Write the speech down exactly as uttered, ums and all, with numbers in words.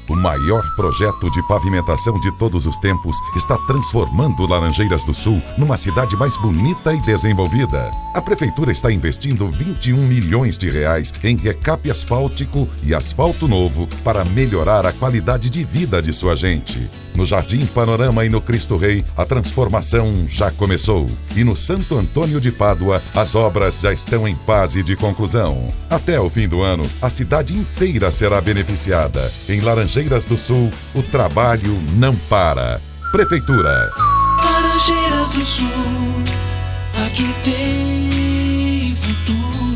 O maior projeto de pavimentação de todos os tempos está transformando Laranjeiras do Sul numa cidade mais bonita e desenvolvida. A Prefeitura está investindo vinte e um milhões de reais em recape asfáltico e asfalto novo para melhorar a qualidade de vida de sua gente. No Jardim Panorama e no Cristo Rei, a transformação já começou. E no Santo Antônio de Pádua, as obras já estão em fase de conclusão. Até o fim do ano, a cidade inteira será beneficiada. Em Laranjeiras do Sul, o trabalho não para. Prefeitura. Laranjeiras do Sul, aqui tem futuro.